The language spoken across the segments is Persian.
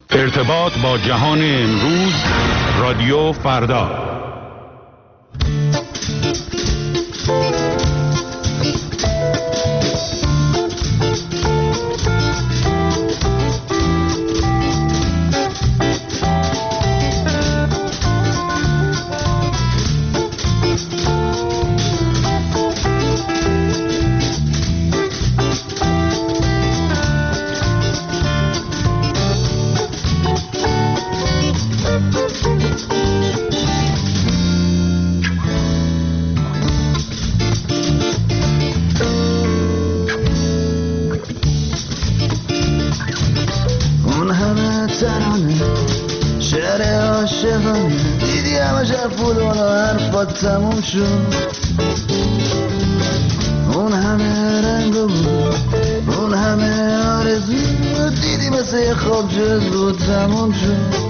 ارتباط با جهان امروز، رادیو فردا. تموم شد اون همه رنگ بود، اون همه آرزو دیدی مثل یه خواب جزو تموم شد.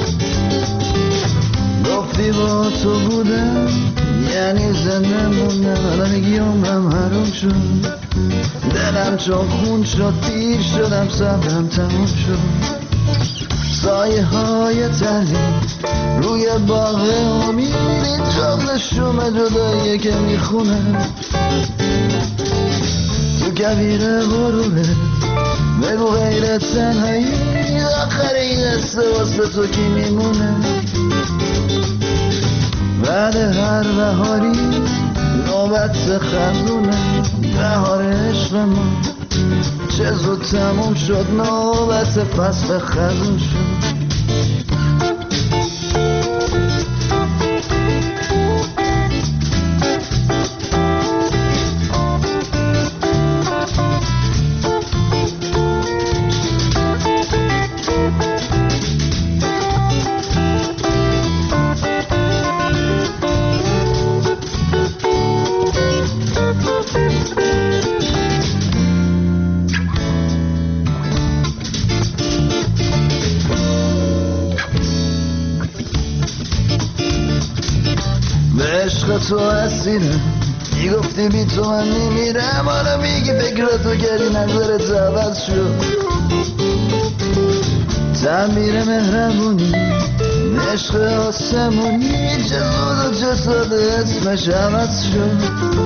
گفتی با تو بودم یعنی زنده موندم، حالا میگی عمرم حروم شد. دلم چون خون شد، پیر شدم، صبرم تموم شد. سایه های تنی روی باغ امید، جغل شوم جداییه که میخونه تو کویر غروبه. بگو غیر تنهایی آخر این قصه واسه تو کی میمونه؟ بعد هر بهاری نوبت خزونه، بهار عشق ما چه زود تموم شد، نوبت فصل خزون شد. تو اسیرم، میگفتی بی تو من میمیرم، حالا میگی فکراتو کردی نظرت عوض شد. تعمیر مهربونی عشق آسمونی چه زود و چه ساده اسمش عوض شد.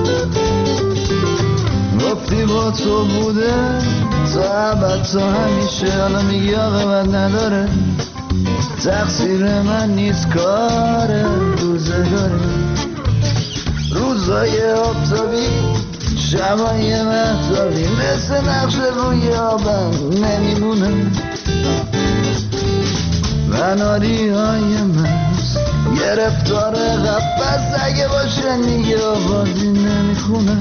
گفتی با تو بوده تا ابد تا همیشه، حالا میگی عاقبت نداره، تقصیر من نیست کار روزگاره. روزای آفتابی شبای مهتابی مثل نقش روی آبم نمیمونه. مناری های مست گرفتار قفص اگه باشه دیگه آوازی نمیخونه.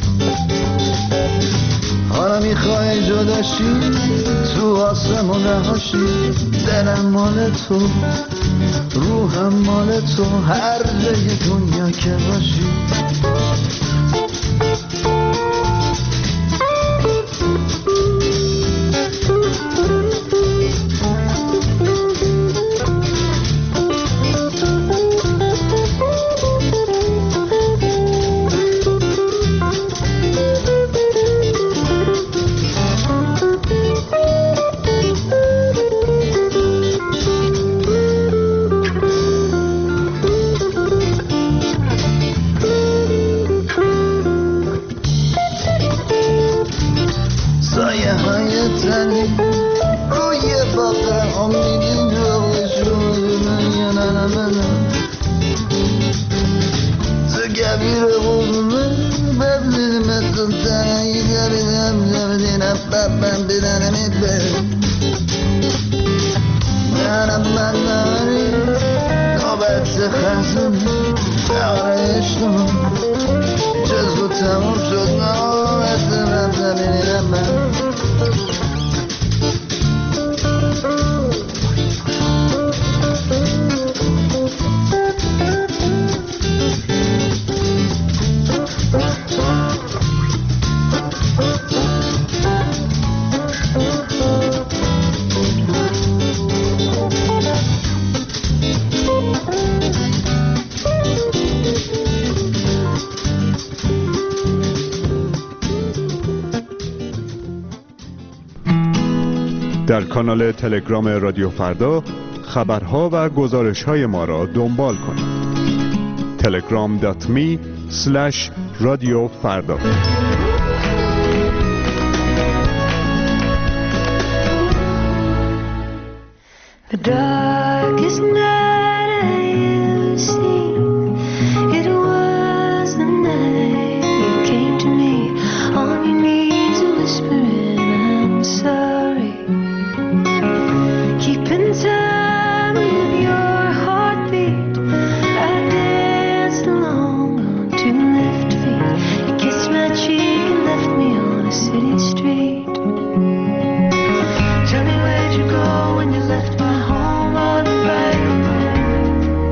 حالا میخوای جداشی تو آسمون رهاشی، دلم مال تو روحم مال تو، هر جای دنیا که باشی. در کانال تلگرام رادیو فردا خبرها و گزارش‌های ما را دنبال کنید. telegram.me/رادیو فردا. The darkest night I ever seen, it was the night you came to me on your knees whispering I'm sorry, keeping time with your heartbeat. I danced along on two left feet. You kissed my cheek and left me on a city street. Tell me where'd you go when you left my home on the right road?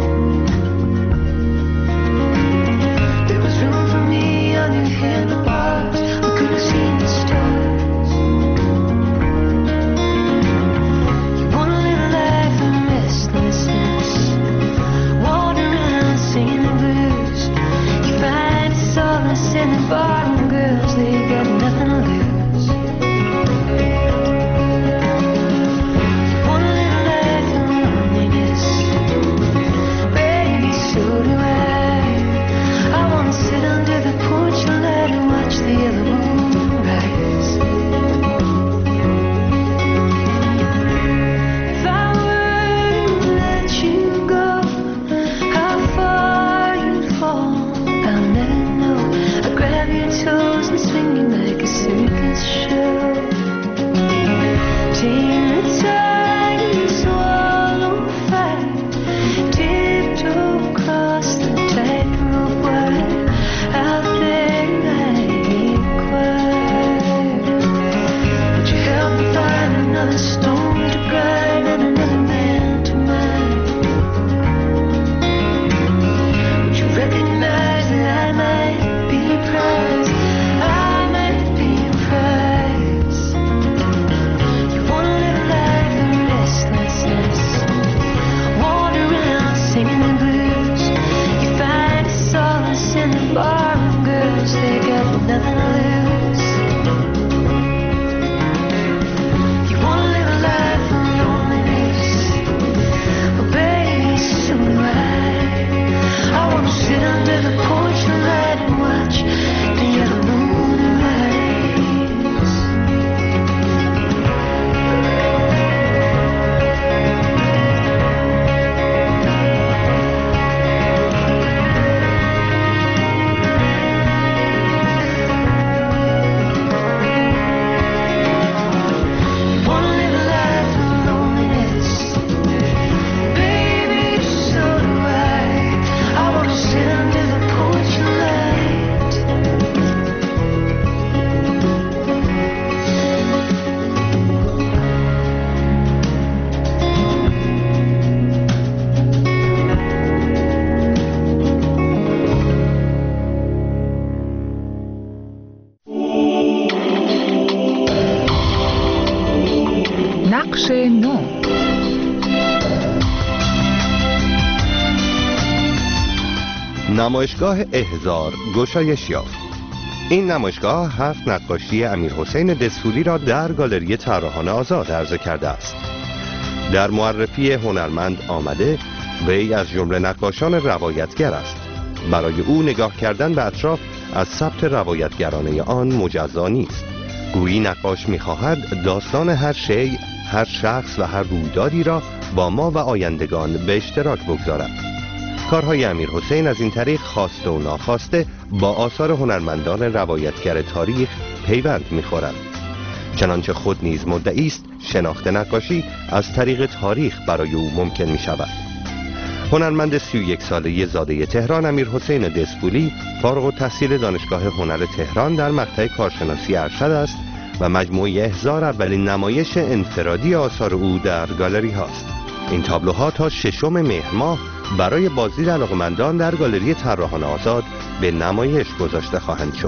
There was room for me on your handlebars. We could have seen the stars. You wanna live a life of restlessness, wander around singing the blues. You find solace in the bottom girls, they got nothing to lose. نقش نو. نمایشگاه احضار گشایش یافت. این نمایشگاه 7 نقاشی امیرحسین دسفولی را در گالری طراحان آزاد عرضه کرده است. در معرفی هنرمند آمده وی از جمله نقاشان روایتگر است. برای او نگاه کردن به اطراف از ثبت روایتگرانه آن مجزا نیست. گویی نقاش می‌خواهد داستان هر شیء، هر شخص و هر رویدادی را با ما و آیندگان به اشتراک بگذارد. کارهای امیرحسین از این طریق خواسته و ناخواسته با آثار هنرمندان روایتگر تاریخ پیوند می‌خورد. چنانچه خود نیز مدعی است شناخت نقاشی از طریق تاریخ برای او ممکن می‌شود. هنرمند 31 ساله زاده تهران امیرحسین دسفولی فارغ التحصیل دانشگاه هنر تهران در مقطع کارشناسی ارشد است و مجموعه احضار اولین نمایش انفرادی آثار او در گالری هاست. این تابلوها تا 6 مهر ماه برای بازدید علاقه‌مندان در گالری طراحان آزاد به نمایش گذاشته خواهند شد.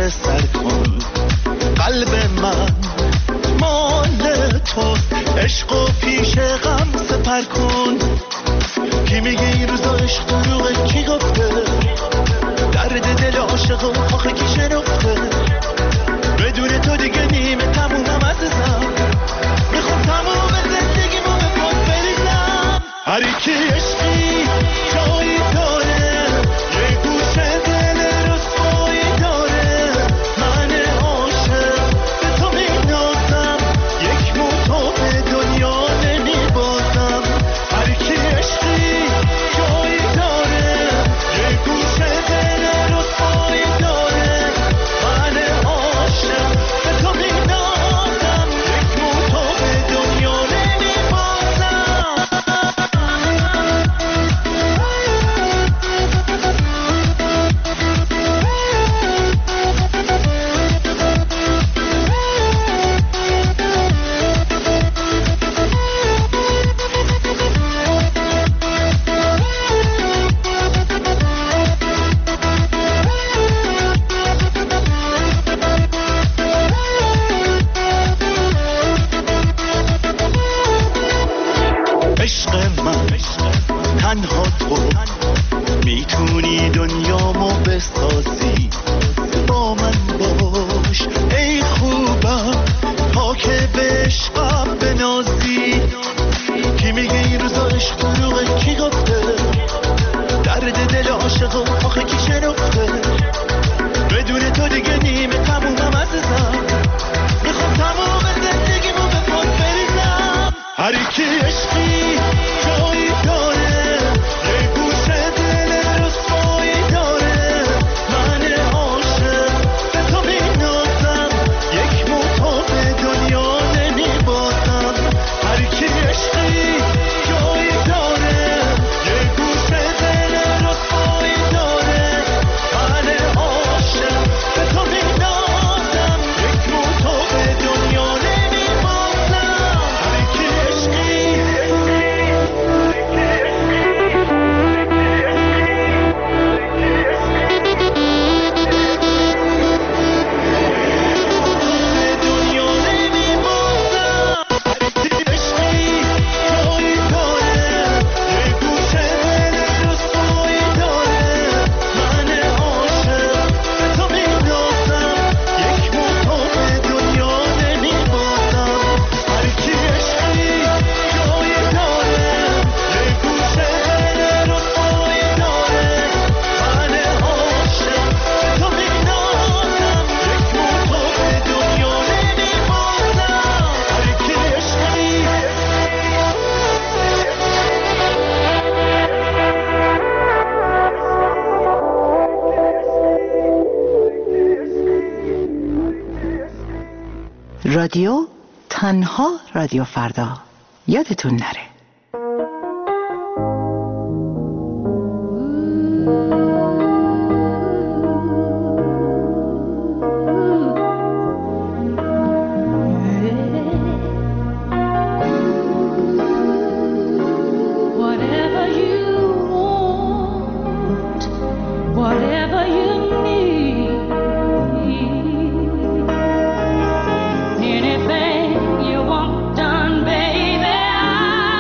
سر کن. قلب من مال توست، عشق و پیش غم سپر کن. کی میگه این روزا عشق دروغه؟ کی گفته؟ درد دل عاشق و آخه کی شنفته؟ بدون تو دیگه نیمه تمومم عزیزم، میخوام تموم زندگیمو به پات بریزم. هر کی عشقی جایی داره، یه گوشه دل رسوایی داره. من عاشق به تو مینازم، یک موتو به دنیا نمیبازم. هر کی عشقی جایی داره، یه گوشه دل رسوایی داره. من عاشق به تو مینازم، یک موتو به دنیا نمیبازم. عشق من تنها تو میتونی دنیامو بسازی. با من باش ای خوبم تا که به عشقم بنازی. کی میگه این روزا عشق دروغه؟ کی گفته؟ درد دل عاشق و آخه کی شنفته؟ بدون تو دیگه نیمه تمومم عزیزم، میخوام تموم زندگیمو به پات بریزم. هر کی عشقی جایی داره، یه گوشه دل رسوایی داره. من عاشق به تو مینازم، یک موتو به دنیا نمیبازم. هر کی عشقی جایی داره، یه گوشه دل رسوایی داره. من عاشق به تو مینازم، یک موتو به دنیا نمیبازم. هر کی عشقی رادیو تنها رادیو فردا، یادتون نره. Whatever you want, whatever you need, anything you want done, baby, I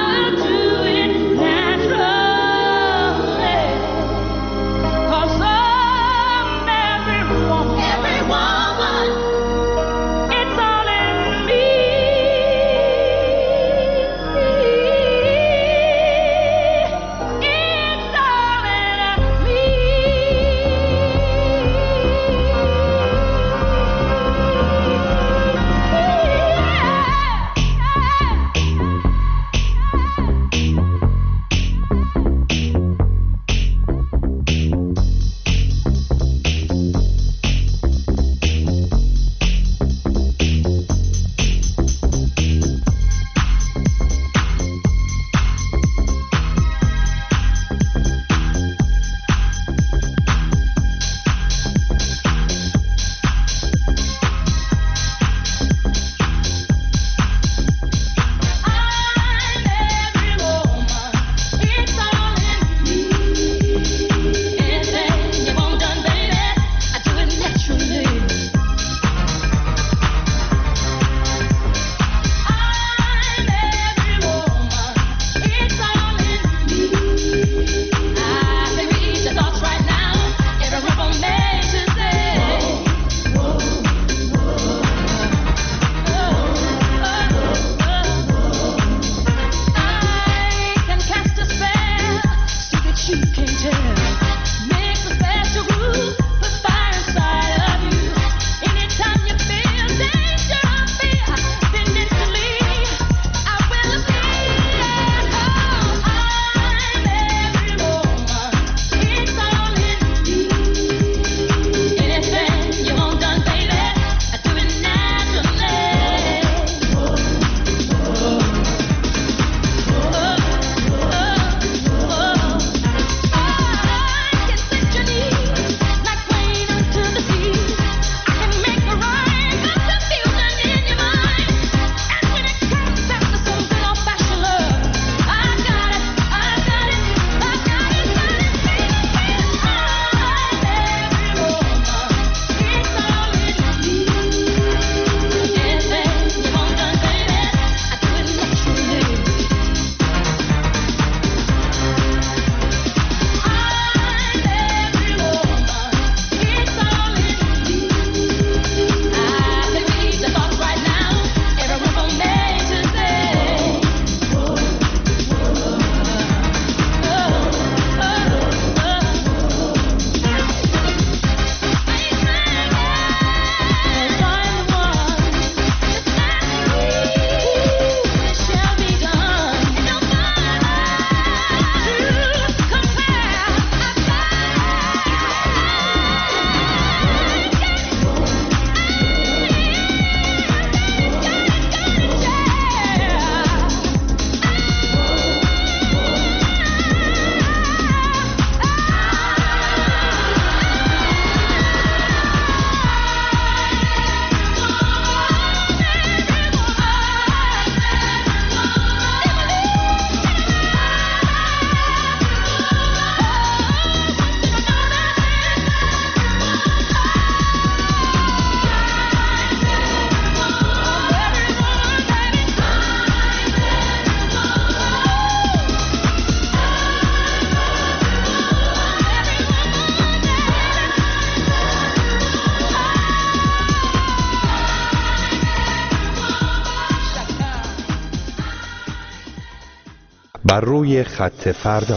بر روی خط فردا.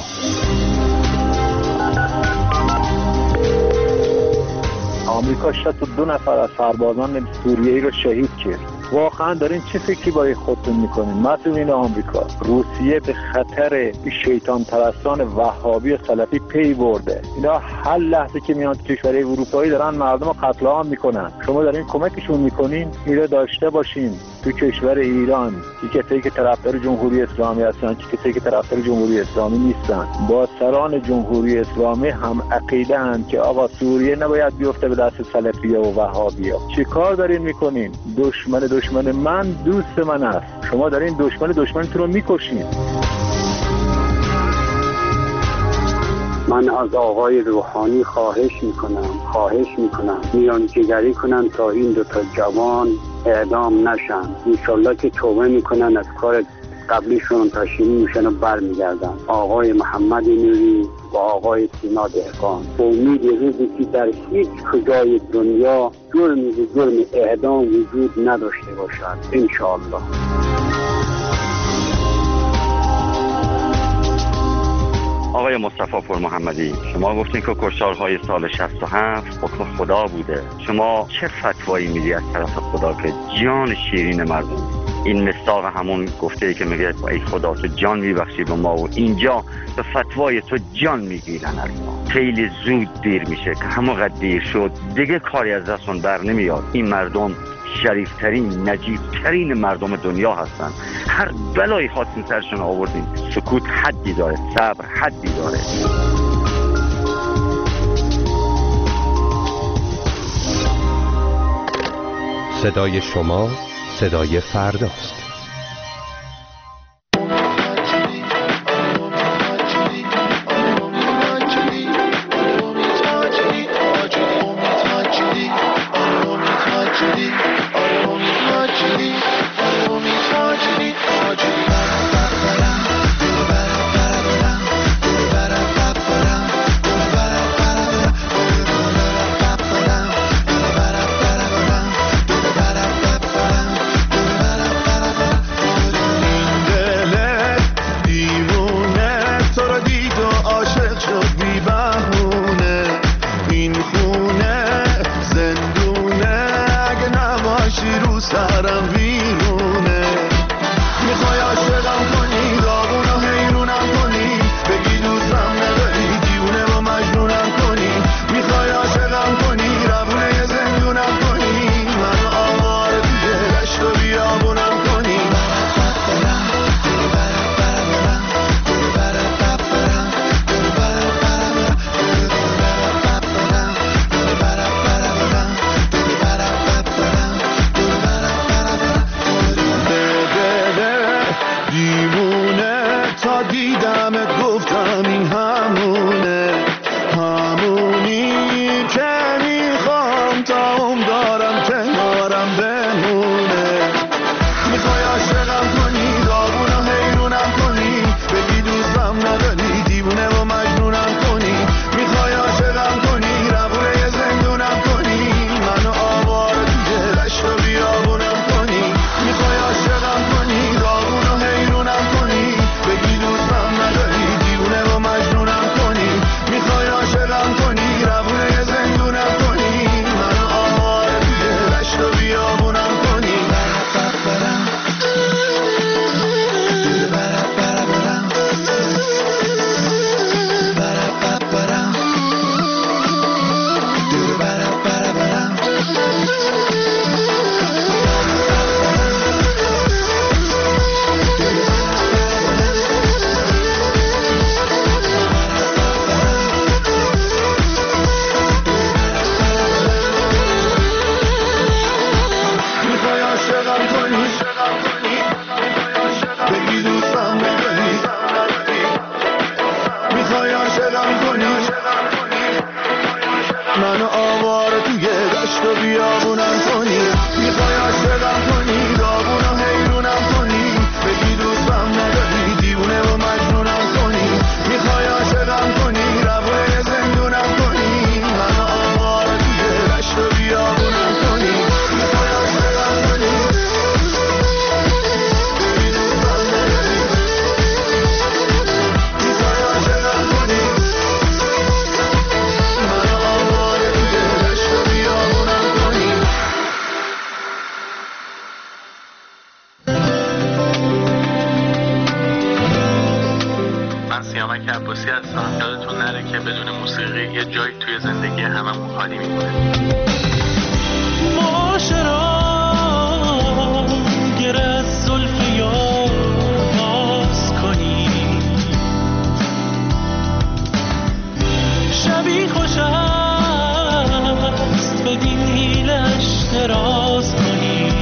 آمریکا 62 نفر از سربازان سوریه‌ای رو شهید کرد. واقعا دارین چه فکری با خودتون میکنین؟ مسئولین آمریکا، روسیه به خطر شیطان پرستان وهابی و سلفی پی برده. اینا هر لحظه که میان کشورهای اروپایی دارن مردم رو قتل عام میکنن. شما دارین کمکشون میکنین. اینا داشته باشین تو کشور ایران که کسایی که طرفدار جمهوری اسلامی هستن، که کسایی که طرفدار جمهوری اسلامی نیستن، با سران جمهوری اسلامی هم عقیده اند که آقا سوریه نباید بیفته به دست سلفیه و وهابیا. چی کار دارین میکنین؟ دشمن من دوست من است. شما دارین دشمنتون رو میکشین. من از آقای روحانی خواهش میکنم میانجیگری کنن تا این دوتا جوان اعدام نشن. انشالله که توبه میکنن از کار قبلیشون پشیمون میشن و برمیگردن. آقای محمد نوری و آقای سینا دهقان، با امید روزی که در هیچ کجای دنیا جرم اعدام وجود نداشته باشد انشالله. آقای مصطفی پور محمدی، شما گفتین که کشتارهای سال 67 حکم خدا بوده. شما چه فتوایی میدی از طرف خدا که جان شیرین مردم؟ این مصداق همون گفته ای که میگه ای خدا تو جان میبخشی به ما، و اینجا به فتوای تو جان میگیرن از ما. خیلی زود دیر میشه که همونقدر دیر شد دیگه کاری از دستون بر نمیاد. این مردم شریفترین، نجیبترین مردم دنیا هستن. هر بلایی خواستین سرشون آوردین. سکوت حدی داره، صبر حدی داره. صدای شما صدای فرداست. نمک عباسی هستم. یادتون نره که بدون موسیقی یه جایی توی زندگی هممون خالی میمونه. معاشران گر از زلف یار باز کنی، شبی خوش است بدین حیلش دراز کنی.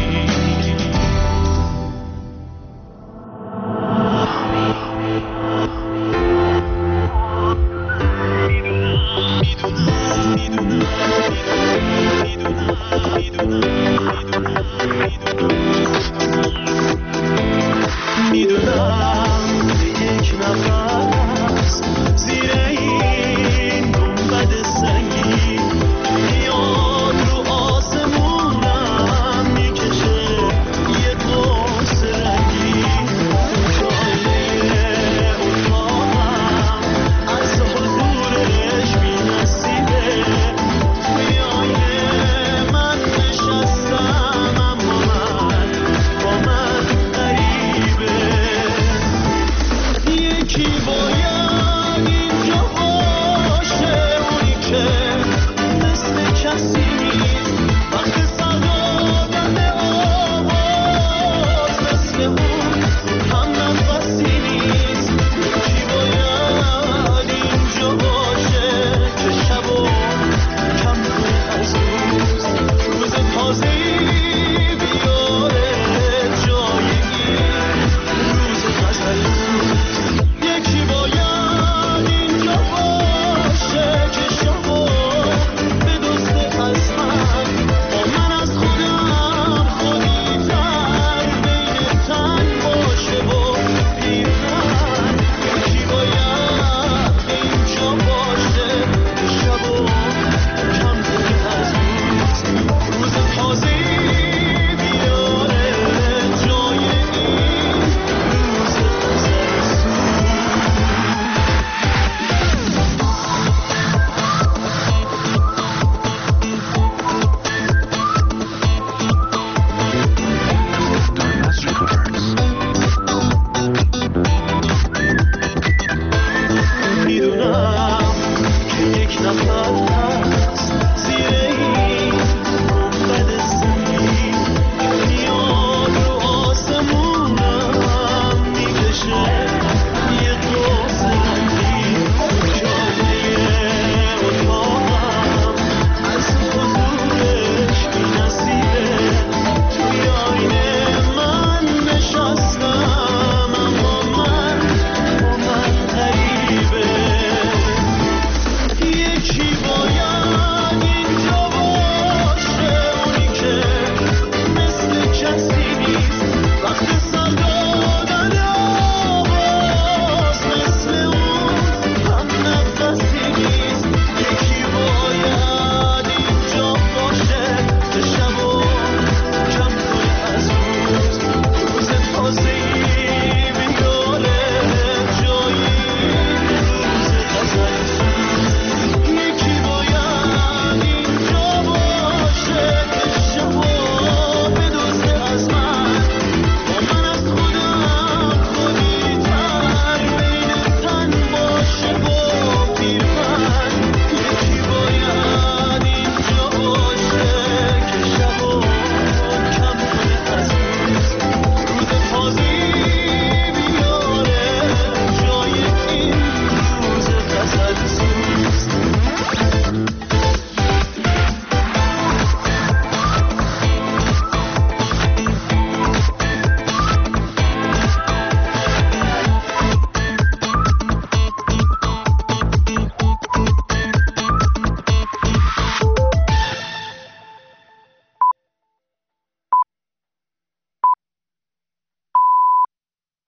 میدونم یک نفس زیر این گنبد سنگی میاد رو آسمونم میکشه یه قرص رنگی. جایه اتاقم از حضورش می‌نسیده، توی آینه من نشستم اما با من غریبه. یکی باید اینجا باشه، اونی که مثل کسی نیست وقت سر دادن آواز، مثل اون هم نفسی نیست. یکی باید اینجا باشه که شبو کم کنه از روز، روز تازه‌ای بیاره جای این روز غزل‌روز. یکی باید اینجا باشه که شبو بدزده از من، با من از خودم خودی‌تر بین تن باشه و پیرتر. یکی باید اینجا باشه که شبو کم کنه از روز، روز تازه‌ای بیاره جای این روز غزل‌سوز. میدونم که یک نفر هست زیر این گنبد سنگی، میاد رو آسمونم میکشه